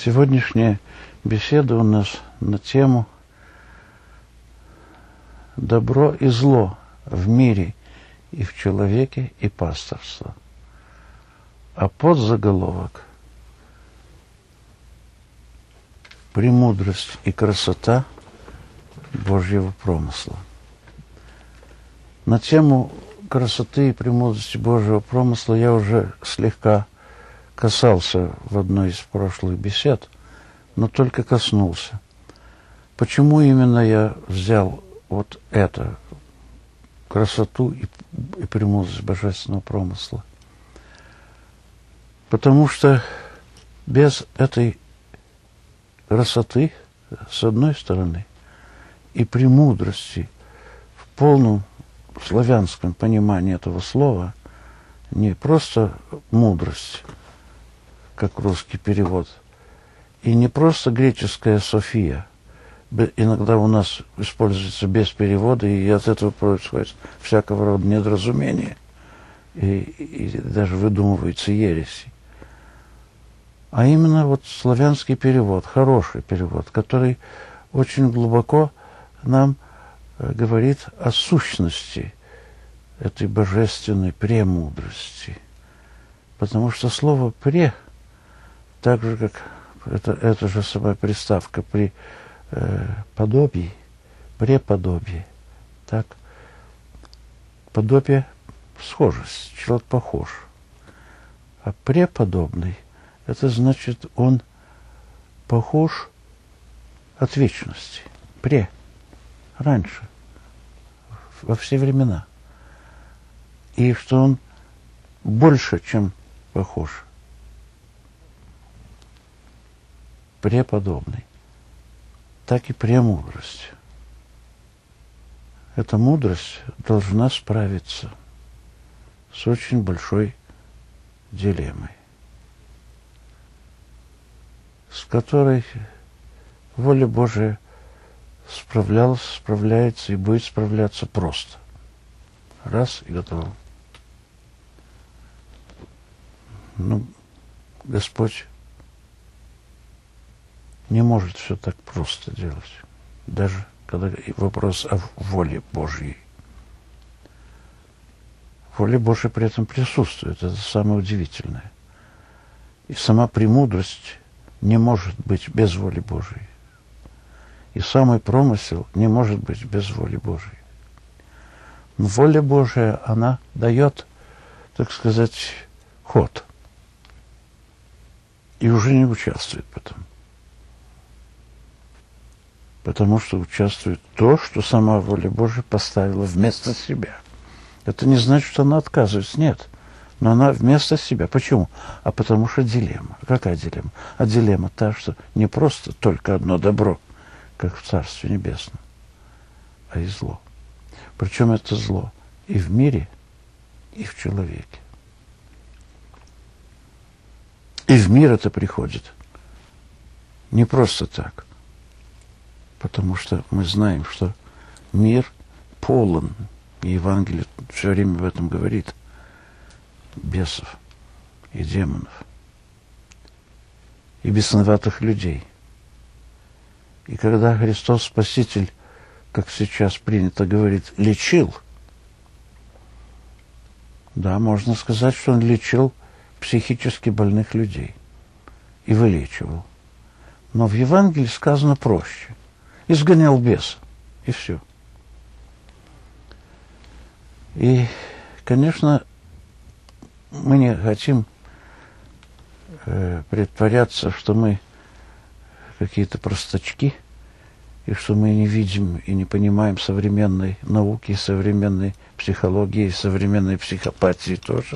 Сегодняшняя беседа у нас на тему «Добро и зло в мире и в человеке и пасторство». А подзаголовок «Премудрость и красота Божьего промысла». На тему красоты и премудрости Божьего промысла я уже слегка касался в одной из прошлых бесед, но только коснулся. Почему именно я взял вот это, красоту и премудрость божественного промысла? Потому что без этой красоты, с одной стороны, и премудрости в полном славянском понимании этого слова, не просто мудрость, как русский перевод, и не просто греческая София. Иногда у нас используется без перевода, и от этого происходит всякого рода недоразумение, и даже выдумываются ереси. А именно вот славянский перевод, хороший перевод, который очень глубоко нам говорит о сущности этой божественной премудрости. Потому что слово «пре», так же, как это же самая приставка при подобии, преподобие, так, подобие — схожесть, человек похож. А преподобный — это значит, он похож от вечности, раньше, во все времена. И что он больше, чем похож, преподобный, так и премудрость. Эта мудрость должна справиться с очень большой дилеммой, с которой воля Божия справлялась, справляется и будет справляться просто. Раз и готово. Но Господь не может все так просто делать, даже когда вопрос о воле Божьей. Воля Божья при этом присутствует, это самое удивительное. И сама премудрость не может быть без воли Божьей. И самый промысел не может быть без воли Божьей. Но воля Божия, она дает, так сказать, ход. И уже не участвует потом. Потому что участвует то, что сама воля Божия поставила вместо себя. Это не значит, что она отказывается. Нет. Но она вместо себя. Почему? А потому что дилемма. Какая дилемма? А дилемма та, что не просто только одно добро, как в Царстве Небесном, а и зло. Причем это зло и в мире, и в человеке. И в мир это приходит не просто так. Потому что мы знаем, что мир полон, и Евангелие все время об этом говорит, бесов и демонов, и бесноватых людей. И когда Христос Спаситель, как сейчас принято говорить, лечил, да, можно сказать, что он лечил психически больных людей и вылечивал. Но в Евангелии сказано проще. Изгонял беса, и все. И, конечно, мы не хотим притворяться, что мы какие-то простачки, и что мы не видим и не понимаем современной науки, современной психологии, современной психопатии тоже.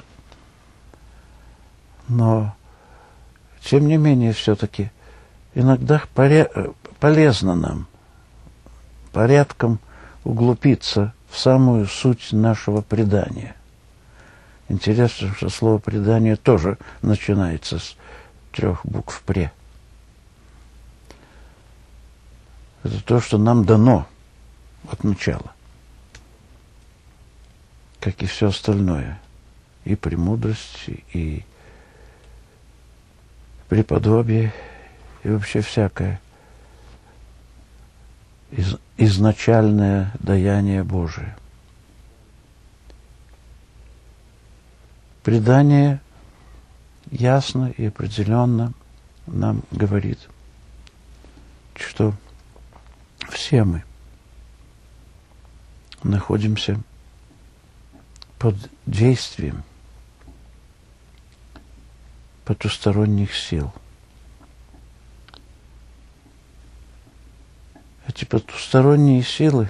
Но, тем не менее, все-таки иногда полезно нам порядком углубиться в самую суть нашего предания. Интересно, что слово «предание» тоже начинается с 3 букв «пре». Это то, что нам дано от начала, как и все остальное. И премудрость, и преподобие, и вообще всякое изначальное даяние Божие. Предание ясно и определенно нам говорит, что все мы находимся под действием потусторонних сил. Эти потусторонние силы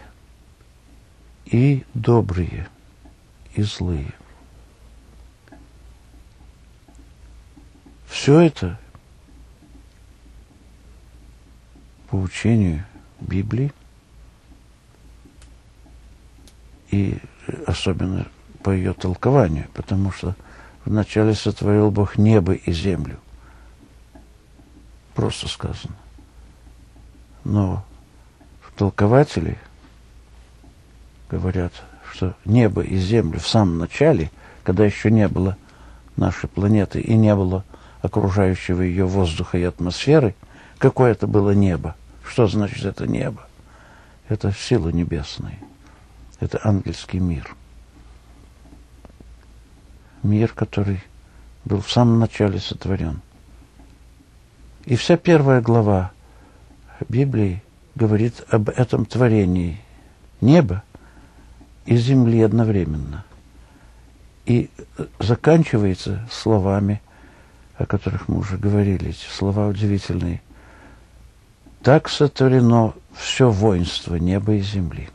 и добрые, и злые. Все это по учению Библии и особенно по ее толкованию, потому что вначале сотворил Бог небо и землю. Просто сказано. Но толкователи говорят, что небо и землю в самом начале, когда еще не было нашей планеты и не было окружающего ее воздуха и атмосферы, какое это было небо? Что значит это небо? Это силы небесные. Это ангельский мир. Мир, который был в самом начале сотворен. И вся первая глава Библии говорит об этом творении неба и земли одновременно. И заканчивается словами, о которых мы уже говорили, эти слова удивительные. Так сотворено все воинство неба и земли.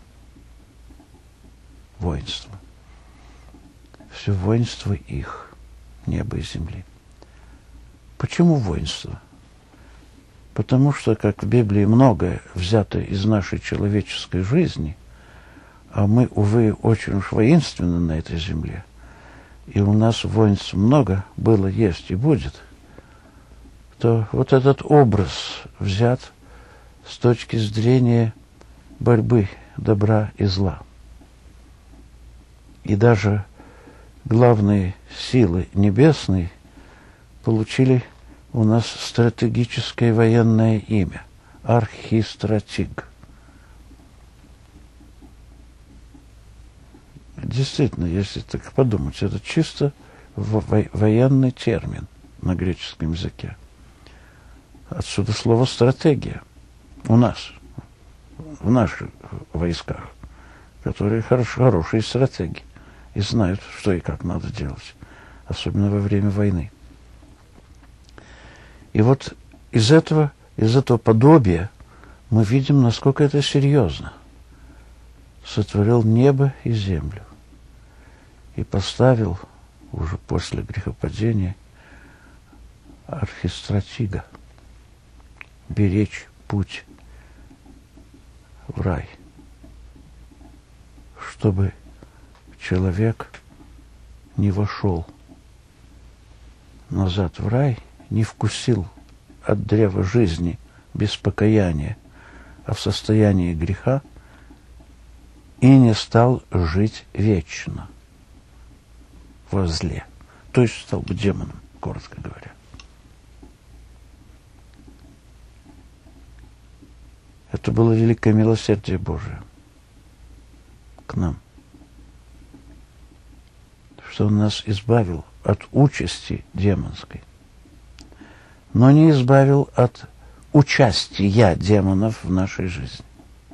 Воинство. Все воинство их, неба и земли. Почему воинство? Потому что, как в Библии многое взято из нашей человеческой жизни, а мы, увы, очень уж воинственны на этой земле, и у нас воинств много было, есть и будет, то вот этот образ взят с точки зрения борьбы добра и зла. И даже главные силы небесные получили у нас стратегическое военное имя – архистратиг. Действительно, если так подумать, это чисто военный термин на греческом языке. Отсюда слово «стратегия» у нас, в наших войсках, которые хорошие стратеги и знают, что и как надо делать, особенно во время войны. И вот из этого подобия мы видим, насколько это серьезно. Сотворил небо и землю и поставил уже после грехопадения архистратига беречь путь в рай, чтобы человек не вошел назад в рай, не вкусил от древа жизни без покаяния, а в состоянии греха, и не стал жить вечно во зле. То есть стал бы демоном, коротко говоря. Это было великое милосердие Божие к нам, что Он нас избавил от участи демонской, но не избавил от участия демонов в нашей жизни.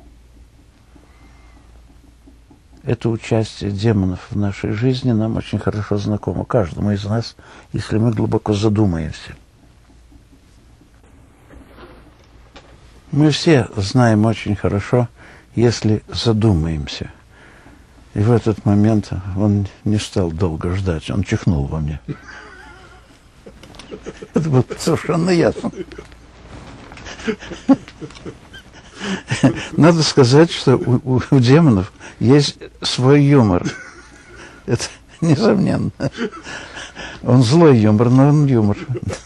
Это участие демонов в нашей жизни нам очень хорошо знакомо, каждому из нас, если мы глубоко задумаемся. Мы все знаем очень хорошо, если задумаемся. И в этот момент он не стал долго ждать, он чихнул во мне. Это было совершенно ясно. Надо сказать, что у демонов есть свой юмор. Это несомненно. Он злой юмор, но он юмор.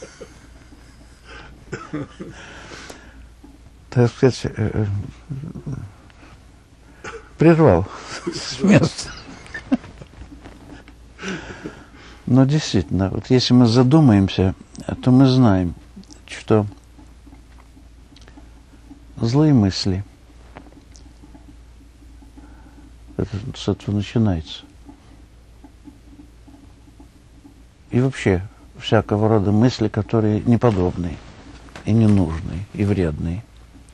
Так сказать, прервал с места. Но действительно, вот если мы задумаемся, то мы знаем, что злые мысли. Это с этого начинается. И вообще всякого рода мысли, которые неподобные, и ненужные, и вредные.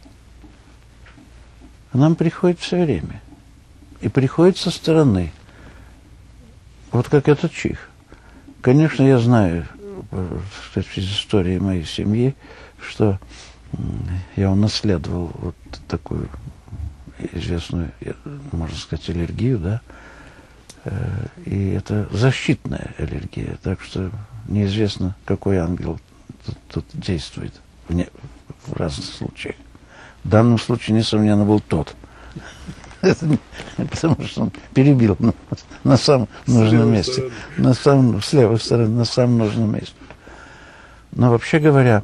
К нам приходит все время. И приходит со стороны. Вот как этот чих. Конечно, я знаю, кстати, из истории моей семьи, что я унаследовал вот такую известную, можно сказать, аллергию, да, и это защитная аллергия, так что неизвестно, какой ангел тут действует в разных случаях. В данном случае, несомненно, был тот, потому что он перебил на самом нужном месте, с левой стороны, на самом нужном месте. Но вообще говоря,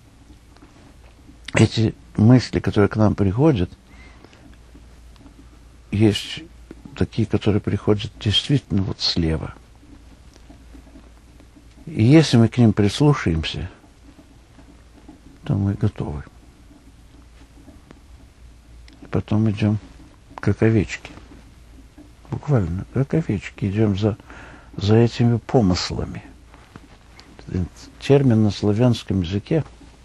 эти мысли, которые к нам приходят, есть такие, которые приходят действительно вот слева. И если мы к ним прислушаемся, то мы готовы. И потом идем как овечки. Буквально, как овечки. Идем за этими помыслами. Термин на славянском языке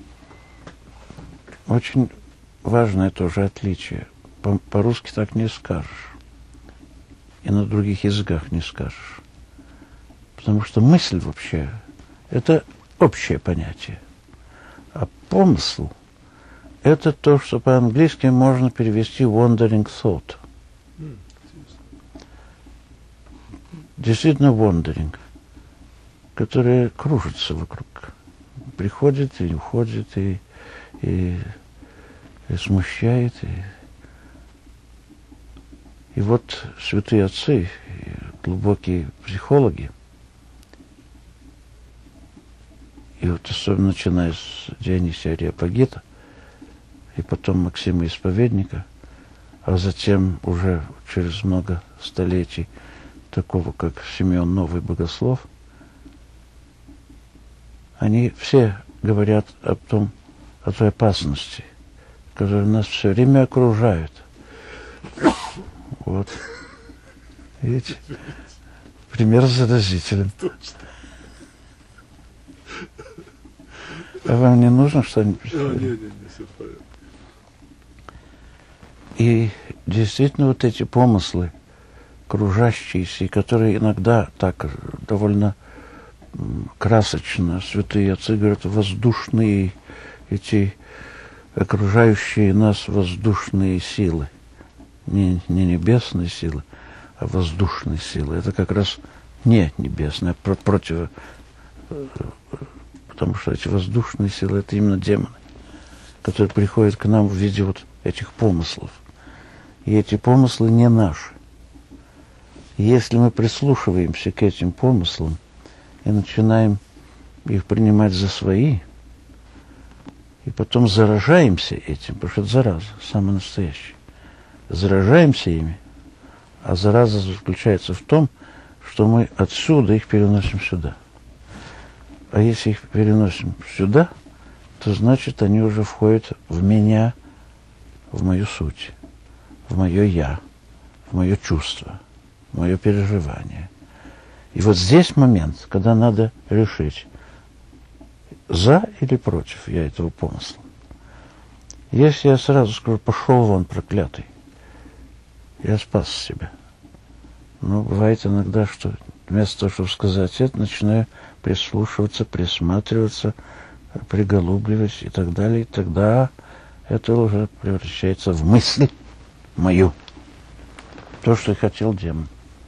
очень важное тоже отличие. По-русски так не скажешь. И на других языках не скажешь. Потому что мысль вообще – это общее понятие. А помысл – это то, что по-английски можно перевести wandering thought. Действительно wandering, которая кружится вокруг. Приходит и уходит, и смущает. И вот святые отцы, глубокие психологи, и вот особенно начиная с Дионисия Ареопагита, и потом Максима Исповедника, а затем уже через много столетий такого, как Симеон Новый Богослов, они все говорят о той опасности, которая нас все время окружает. Вот. Видите? Пример заразителен. А вам не нужно что-нибудь? Не, все в порядке. И действительно вот эти помыслы, кружащиеся, и которые иногда так довольно красочно святые отцы говорят, воздушные, эти окружающие нас воздушные силы. Не небесные силы, а воздушные силы. Это как раз не небесные, а против... Потому что эти воздушные силы – это именно демоны, которые приходят к нам в виде вот этих помыслов. И эти помыслы не наши. И если мы прислушиваемся к этим помыслам и начинаем их принимать за свои, и потом заражаемся этим, потому что это зараза, самая настоящая, заражаемся ими, а зараза заключается в том, что мы отсюда их переносим сюда. А если их переносим сюда, то значит они уже входят в меня, в мою суть, в мое я, в мое чувство, в мое переживание. И вот здесь момент, когда надо решить, за или против я этого помысла. Если я сразу скажу, пошел вон, проклятый, я спас себя. Но бывает иногда, что вместо того, чтобы сказать это, начинаю прислушиваться, присматриваться, приголубливать и так далее. И тогда это уже превращается в мысль мою. То, что и хотел демон.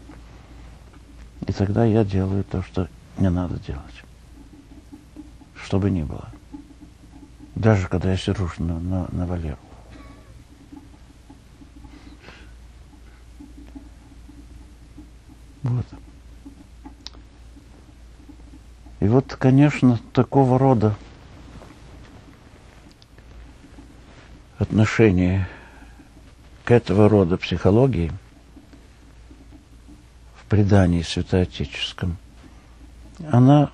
И тогда я делаю то, что не надо делать. Что бы ни было. Даже когда я сижу на Валеру. Вот. И вот, конечно, такого рода отношение к этого рода психологии в предании святоотеческом, она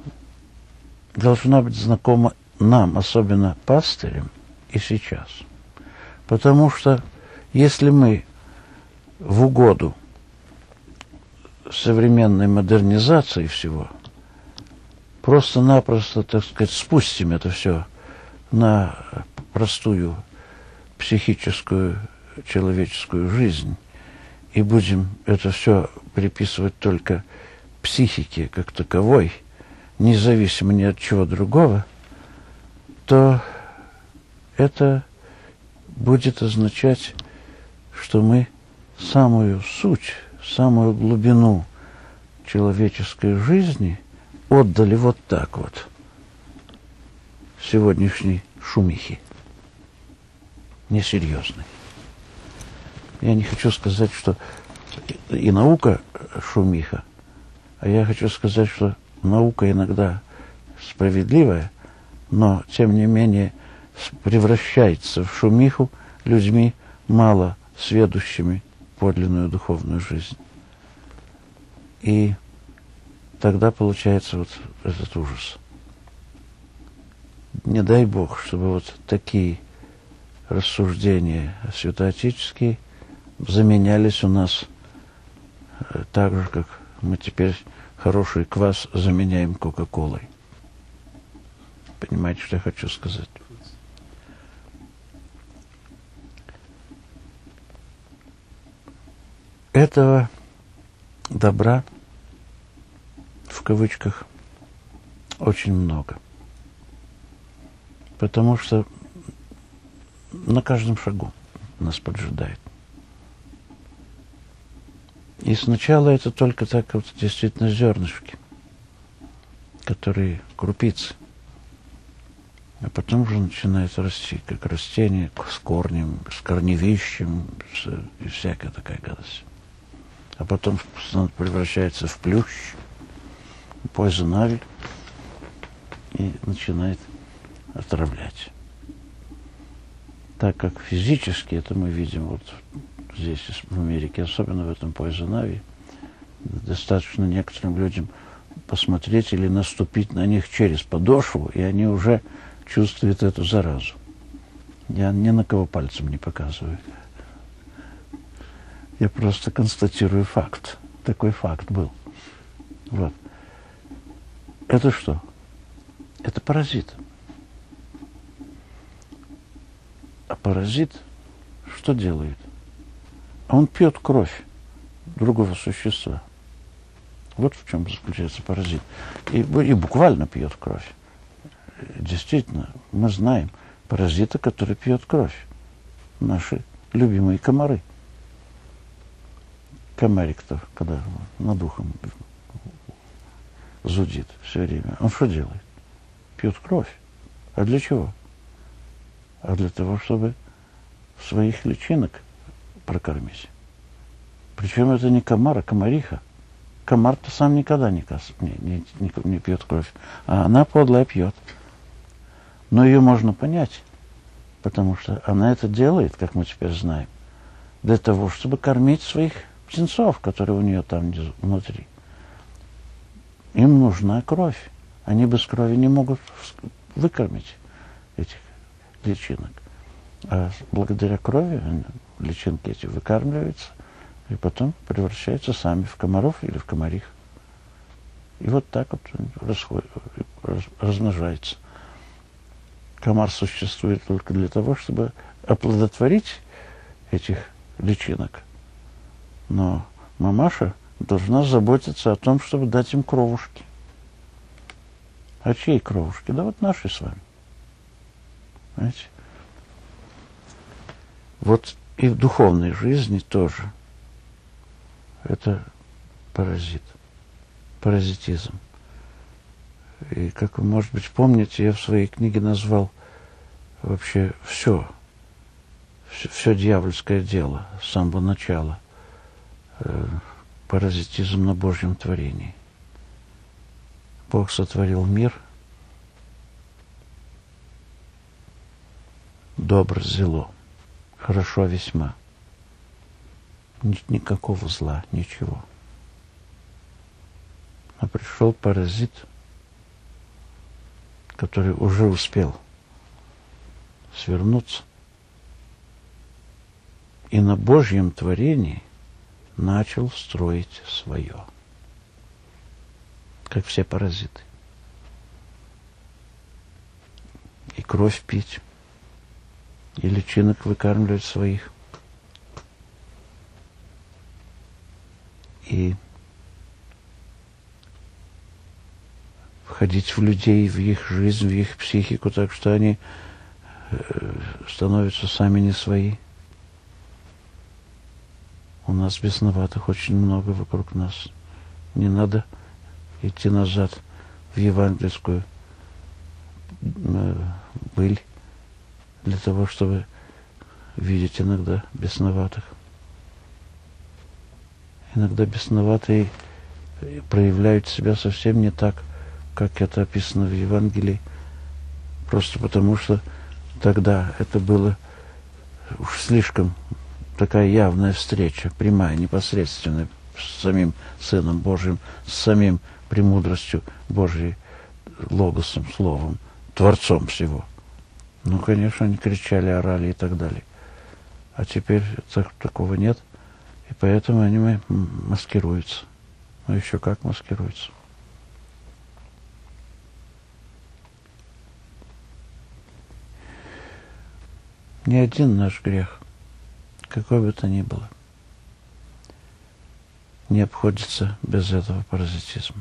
должна быть знакома нам, особенно пастырям, и сейчас. Потому что если мы в угоду современной модернизации всего просто-напросто, так сказать, спустим это все на простую психическую человеческую жизнь и будем это все приписывать только психике как таковой, независимо ни от чего другого, то это будет означать, что мы самую суть, самую глубину человеческой жизни отдали вот так вот сегодняшней шумихе, несерьезной. Я не хочу сказать, что и наука шумиха, а я хочу сказать, что наука иногда справедливая, но, тем не менее, превращается в шумиху людьми, мало сведущими подлинную духовную жизнь. И тогда получается вот этот ужас. Не дай Бог, чтобы вот такие рассуждения святоотеческие заменялись у нас так же, как мы теперь хороший квас заменяем Кока-Колой. Понимаете, что я хочу сказать? Этого добра, в кавычках, очень много. Потому что на каждом шагу нас поджидает. И сначала это только так вот действительно зернышки, которые крупицы. А потом уже начинает расти, как растение, с корнем, с корневищем, и всякая такая гадость. А потом превращается в плющ, poison ivy, и начинает отравлять. Так как физически это мы видим вот здесь, в Америке, особенно в этом poison ivy, достаточно некоторым людям посмотреть или наступить на них через подошву, и они уже чувствуют эту заразу. Я ни на кого пальцем не показываю. Я просто констатирую факт. Такой факт был. Вот. Это что? Это паразит. А паразит что делает? Он пьет кровь другого существа. Вот в чем заключается паразит. И буквально пьет кровь. Действительно, мы знаем паразита, который пьет кровь. Наши любимые комары. Комарик-то, когда над ухом зудит все время, он что делает? Пьет кровь. А для чего? А для того, чтобы своих личинок прокормить. Причем это не комар, а комариха. Комар-то сам никогда не пьет кровь, а она подлая пьет. Но ее можно понять, потому что она это делает, как мы теперь знаем, для того, чтобы кормить своих птенцов, которые у нее там внутри. Им нужна кровь. Они без крови не могут выкормить этих личинок. А благодаря крови личинки эти выкармливаются и потом превращаются сами в комаров или в комарих. И вот так вот размножается. Комар существует только для того, чтобы оплодотворить этих личинок. Но мамаша должна заботиться о том, чтобы дать им кровушки. А чьи кровушки? Да вот наши с вами. Понимаете? Вот и в духовной жизни тоже. Это паразит. Паразитизм. И, как вы, может быть, помните, я в своей книге назвал вообще все дьявольское дело с самого начала. Паразитизм на Божьем творении. Бог сотворил мир, добро, зело, хорошо весьма. Никакого зла, ничего. А пришел паразит, который уже успел свернуться и на Божьем творении начал строить свое. Как все паразиты. И кровь пить, и личинок выкармливать своих. И входить в людей, в их жизнь, в их психику, так что они становятся сами не свои. У нас бесноватых очень много вокруг нас. Не надо идти назад в евангельскую быль для того, чтобы видеть иногда бесноватых. Иногда бесноватые проявляют себя совсем не так, как это описано в Евангелии, просто потому что тогда это было уж слишком такая явная встреча, прямая, непосредственная с самим Сыном Божьим, с самим премудростью Божьей, Логосом, Словом, Творцом всего. Ну, конечно, они кричали, орали и так далее. А теперь такого нет, и поэтому они маскируются. Ну, еще как маскируются. Ни один наш грех, какой бы то ни было, не обходится без этого паразитизма.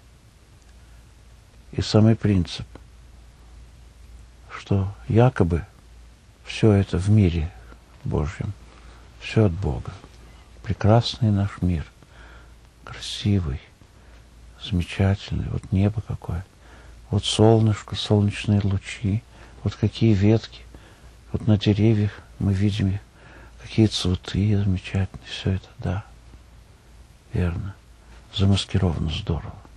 И самый принцип, что якобы все это в мире Божьем, все от Бога. Прекрасный наш мир, красивый, замечательный, вот небо какое, вот солнышко, солнечные лучи, вот какие ветки, вот на деревьях мы видим их, какие цветы замечательные, все это, да, верно, замаскировано здорово.